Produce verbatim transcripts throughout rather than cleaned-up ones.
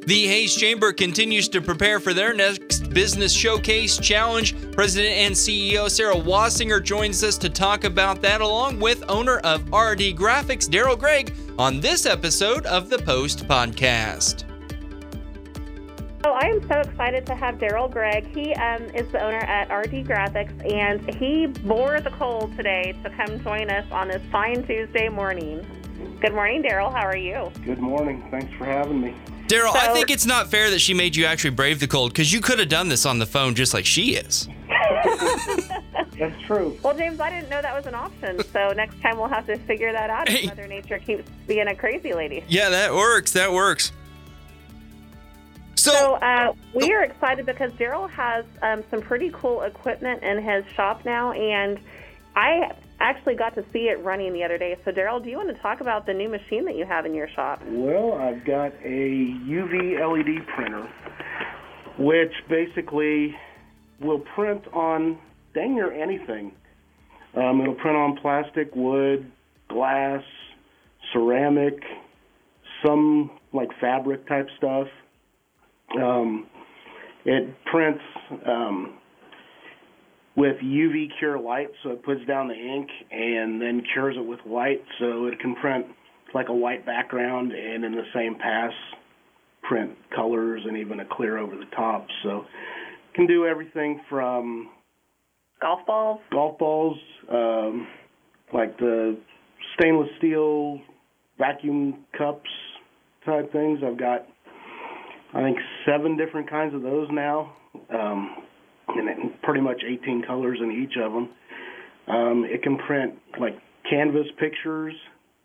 The Hayes Chamber continues to prepare for their next Business Showcase Challenge. President and C E O Sarah Wassinger joins us to talk about that, along with owner of R D Graphics, Daryl Gregg, on this episode of the Post Podcast. Oh, I am so excited to have Daryl Gregg. He um, is the owner at R D Graphics, and he bore the cold today to come join us on this fine Tuesday morning. Good morning, Daryl. How are you? Good morning. Thanks for having me. Daryl, So- I think it's not fair that she made you actually brave the cold, because you could have done this on the phone just like she is. That's true. Well, James, I didn't know that was an option, so next time we'll have to figure that out Hey. if Mother Nature keeps being a crazy lady. Yeah, that works. That works. So, So uh, we are excited because Daryl has um, some pretty cool equipment in his shop now, and I actually got to see it running the other day. So, Daryl, do you want to talk about the new machine that you have in your shop? Well, I've got a U V L E D printer, which basically will print on dang near anything. Um, it'll print on plastic, wood, glass, ceramic, some like fabric type stuff. Um, it prints um, with U V cure light, so it puts down the ink and then cures it with light, so it can print like a white background and in the same pass print colors and even a clear over the top. So it can do everything from Golf balls? golf balls, um, like the stainless steel vacuum cups type things. I've got, I think, seven different kinds of those now, um, and it- pretty much eighteen colors in each of them. Um, it can print like canvas pictures,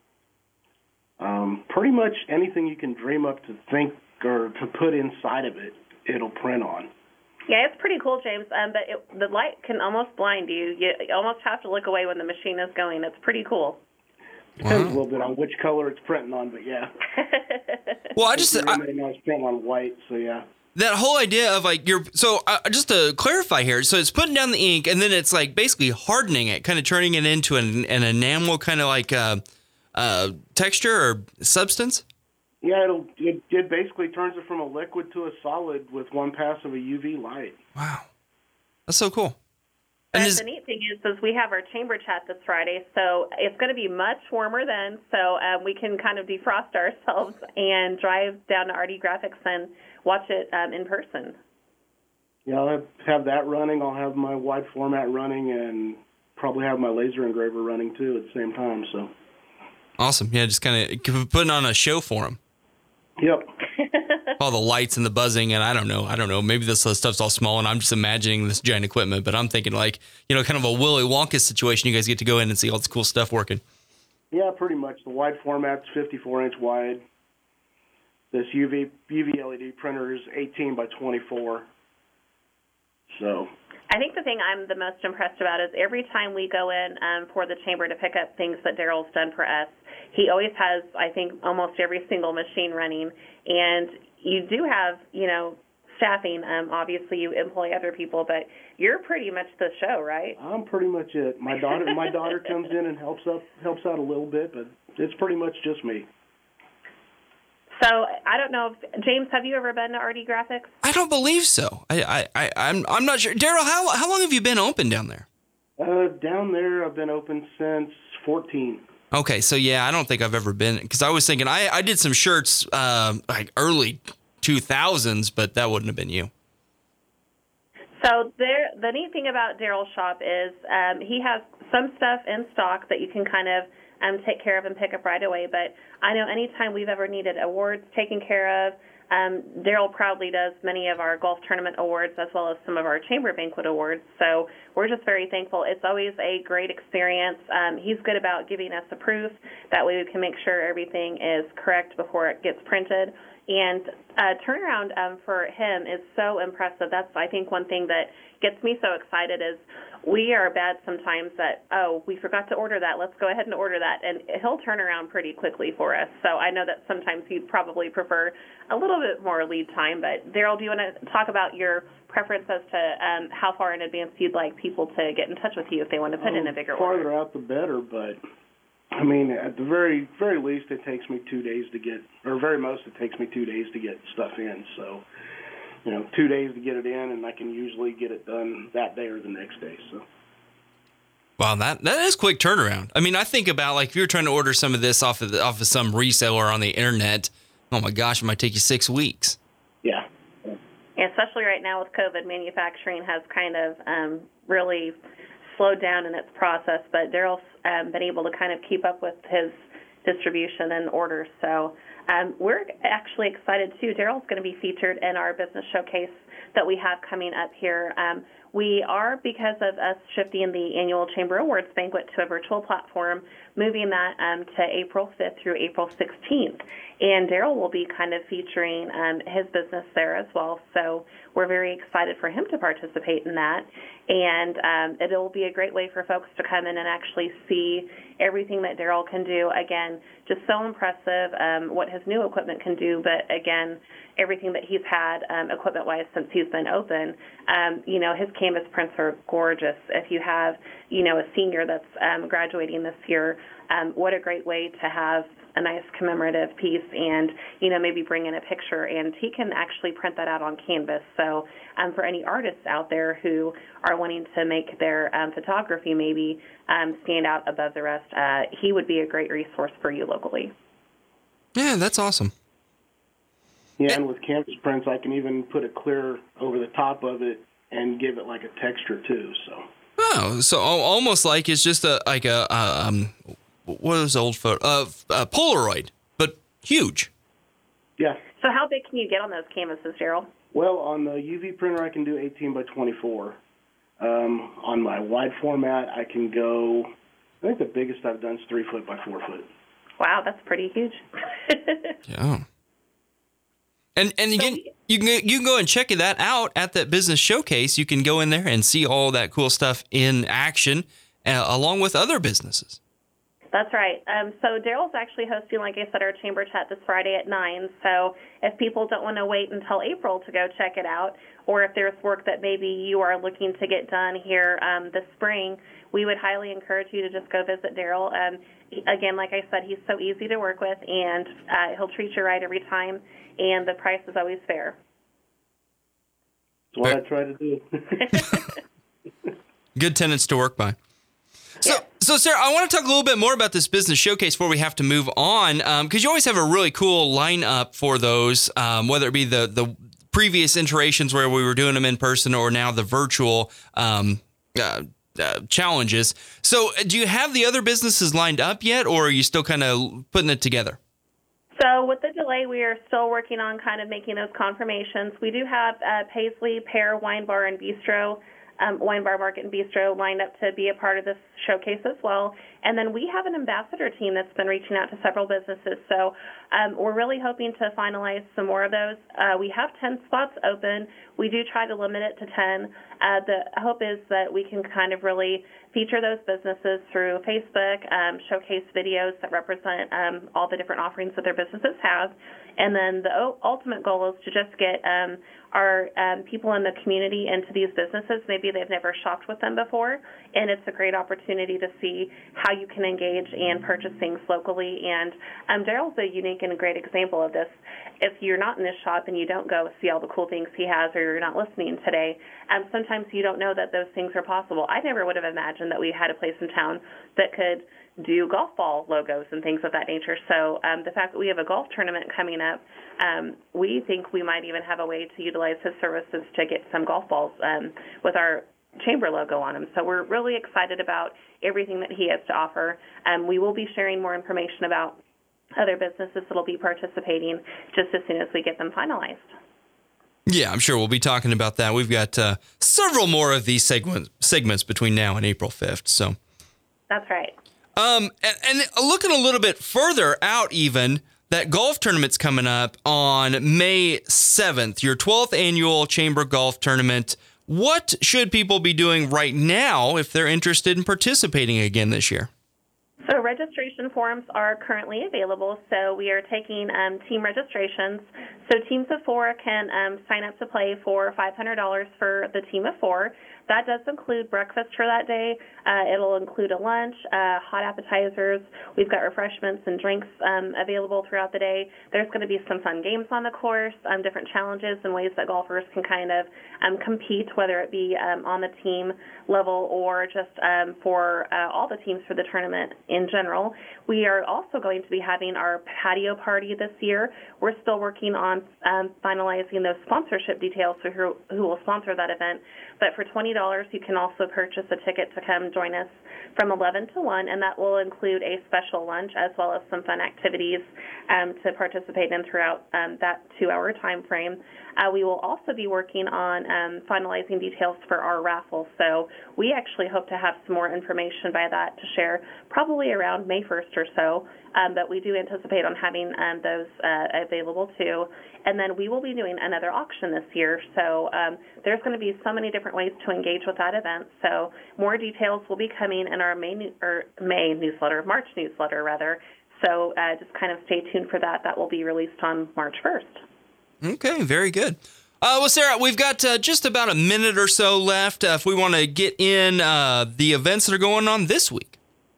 um, pretty much anything you can dream up to think or to put inside of it, it'll print on. Yeah, it's pretty cool, James, um, but it, the light can almost blind you. You almost have to look away when the machine is going. It's pretty cool. Depends a little bit on which color it's printing on, but yeah. well, I just I, Right now it's printing on white, so yeah. that whole idea of like you're so uh, just to clarify here, so it's putting down the ink and then it's like basically hardening it, kind of turning it into an, an enamel kind of like uh, uh, texture or substance. Yeah, it'll, it it basically turns it from a liquid to a solid with one pass of a U V light. Wow, that's so cool. But And is, the neat thing is, is we have our chamber chat this Friday, so it's going to be much warmer then, so um, we can kind of defrost ourselves and drive down to R D Graphics and watch it um, in person. Yeah, I'll have, have that running. I'll have my wide format running and probably have my laser engraver running too at the same time. So awesome. Yeah, just kind of putting on a show for them. Yep. All the lights and the buzzing, and I don't know, I don't know. Maybe this stuff's all small, and I'm just imagining this giant equipment. But I'm thinking like, you know, kind of a Willy Wonka situation. You guys get to go in and see all this cool stuff working. Yeah, pretty much. The wide format's fifty-four inch wide. This U V U V L E D printer is eighteen by twenty-four. So I think the thing I'm the most impressed about is every time we go in um, for the chamber to pick up things that Daryl's done for us, he always has, I think, almost every single machine running. And you do have, you know, staffing. Um, obviously, you employ other people, but you're pretty much the show, right? I'm pretty much it. My daughter, my daughter comes in and helps up, helps out a little bit, but it's pretty much just me. So I don't know if James, have you ever been to R D Graphics? I don't believe so. I, I, I I'm, I'm not sure. Daryl, how, how long have you been open down there? Uh, down there, I've been open since fourteen. Okay, so yeah, I don't think I've ever been, because I was thinking I, I did some shirts uh, like early two thousands, but that wouldn't have been you. So there, the neat thing about Daryl's shop is um, he has some stuff in stock that you can kind of um, take care of and pick up right away. But I know anytime we've ever needed awards taken care of, um, Daryl proudly does many of our golf tournament awards as well as some of our chamber banquet awards. So we're just very thankful. It's always a great experience. Um, he's good about giving us a proof. That way we can make sure everything is correct before it gets printed. And uh, turnaround um, for him is so impressive. That's, I think, one thing that gets me so excited is we are bad sometimes that, oh, we forgot to order that. Let's go ahead and order that. And he'll turn around pretty quickly for us. So I know that sometimes you'd probably prefer a little bit more lead time. But, Daryl, do you want to talk about your preference as to um, how far in advance you'd like people to get in touch with you if they want to put um, in a bigger farther order? out the better, but I mean, at the very very least, it takes me two days to get, or very most, it takes me two days to get stuff in. So, you know, two days to get it in, and I can usually get it done that day or the next day. So. Wow, that that is quick turnaround. I mean, I think about like if you're trying to order some of this off of the, off of some reseller on the internet. Oh my gosh, it might take you six weeks. Yeah. Yeah, especially right now with COVID, manufacturing has kind of um, really slowed down in its process, but Daryl's um, been able to kind of keep up with his distribution and orders. So um, we're actually excited, too. Daryl's going to be featured in our business showcase that we have coming up here. Um, we are, because of us shifting the annual Chamber Awards banquet to a virtual platform, moving that um, to April fifth through April sixteenth. And Daryl will be kind of featuring um, his business there as well. So we're very excited for him to participate in that. And um, it will be a great way for folks to come in and actually see everything that Daryl can do. Again, just so impressive um, what his new equipment can do. But again, everything that he's had um, equipment-wise since he's been open, um, you know, his canvas prints are gorgeous. If you have, you know, a senior that's um, graduating this year, um, what a great way to have a nice commemorative piece and, you know, maybe bring in a picture, and he can actually print that out on canvas. So um, for any artists out there who are wanting to make their um, photography maybe um, stand out above the rest, uh, he would be a great resource for you locally. Yeah, that's awesome. Yeah, and with canvas prints, I can even put a clear over the top of it and give it like a texture too. So. Oh, so almost like it's just a like a um, what is old photo? Uh, a Polaroid, but huge. Yeah. So how big can you get on those canvases, Daryl? Well, on the U V printer, I can do eighteen by twenty-four. Um, on my wide format, I can go. I think the biggest I've done is three foot by four foot. Wow, that's pretty huge. Yeah. And and again, so, you can you can go and check that out at that business showcase. You can go in there and see all that cool stuff in action, uh, along with other businesses. That's right. Um, so Daryl's actually hosting, like I said, our chamber chat this Friday at nine. So if people don't want to wait until April to go check it out, or if there's work that maybe you are looking to get done here um, this spring, we would highly encourage you to just go visit Daryl. Um, again, like I said, he's so easy to work with, and uh, he'll treat you right every time, and the price is always fair. That's what I try to do. Good tenants to work by. So, yeah. so Sarah, I want to talk a little bit more about this business showcase before we have to move on, because um, you always have a really cool lineup for those, um, whether it be the the previous iterations where we were doing them in person or now the virtual um, uh, uh, challenges. So, do you have the other businesses lined up yet, or are you still kind of putting it together? So with the delay, we are still working on kind of making those confirmations. We do have uh, Paisley, Pear, Wine Bar, and Bistro, um, Wine Bar, Market, and Bistro lined up to be a part of this showcase as well. And then we have an ambassador team that's been reaching out to several businesses. So um, we're really hoping to finalize some more of those. Uh, we have ten spots open. We do try to limit it to ten. Uh, the hope is that we can kind of really feature those businesses through Facebook, um, showcase videos that represent um, all the different offerings that their businesses have. And then the o- ultimate goal is to just get um, our um, people in the community into these businesses. Maybe they've never shopped with them before, and it's a great opportunity to see how you can engage and purchase things locally. And um, Daryl's a unique and a great example of this. If you're not in this shop and you don't go see all the cool things he has, or you're not listening today, um, sometimes you don't know that those things are possible. I never would have imagined that we had a place in town that could do golf ball logos and things of that nature. So um, the fact that we have a golf tournament coming up, um, we think we might even have a way to utilize his services to get some golf balls um, with our chamber logo on them. So we're really excited about everything that he has to offer. Um, we will be sharing more information about other businesses that will be participating just as soon as we get them finalized. Yeah, I'm sure we'll be talking about that. We've got uh, several more of these segments segments between now and April fifth. So that's right. Um, and, and looking a little bit further out, even that golf tournament's coming up on May seventh, your twelfth annual Chamber Golf Tournament. What should people be doing right now if they're interested in participating again this year? So registration forms are currently available. So we are taking um, team registrations. So teams of four can um, sign up to play for five hundred dollars for the team of four. that does include breakfast for that day. Uh, it'll include a lunch, uh, hot appetizers. We've got refreshments and drinks um, available throughout the day. There's going to be some fun games on the course, um, different challenges and ways that golfers can kind of um, compete, whether it be um, on the team level or just um, for uh, all the teams for the tournament in general. We are also going to be having our patio party this year. We're still working on um, finalizing those sponsorship details for who, who will sponsor that event. But for twenty dollars, you can also purchase a ticket to come join us from eleven to one, and that will include a special lunch as well as some fun activities um, to participate in throughout um, that two-hour time frame. Uh, we will also be working on um, finalizing details for our raffle. So we actually hope to have some more information by that to share probably around May first or so, um, but we do anticipate on having um, those uh, available too. And then we will be doing another auction this year. So um, there's going to be so many different ways to engage with that event. So more details will be coming in our May, new, or May newsletter, March newsletter rather. So uh, just kind of stay tuned for that. That will be released on March first. Okay, very good. Uh, well, Sarah, we've got uh, just about a minute or so left uh, if we want to get in uh, the events that are going on this week.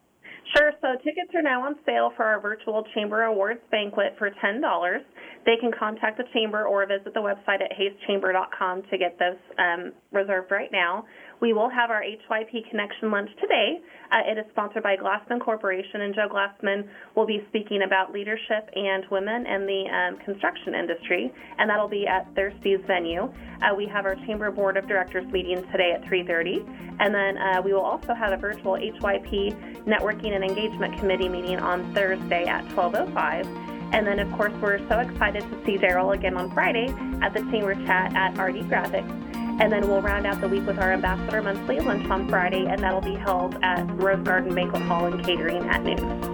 Sure. So tickets are now on sale for our virtual Chamber Awards banquet for ten dollars. They can contact the Chamber or visit the website at hays chamber dot com to get those um, reserved right now. We will have our H Y P Connection lunch today. Uh, it is sponsored by Glassman Corporation, and Joe Glassman will be speaking about leadership and women in the um, construction industry, and that'll be at Thursday's venue. Uh, we have our Chamber Board of Directors meeting today at three thirty, and then uh, we will also have a virtual H Y P Networking and Engagement Committee meeting on Thursday at twelve oh five. And then, of course, we're so excited to see Daryl again on Friday at the Chamber Chat at R D Graphics. And then we'll round out the week with our Ambassador Monthly lunch on Friday, and that'll be held at Rose Garden Banquet Hall and Catering at noon.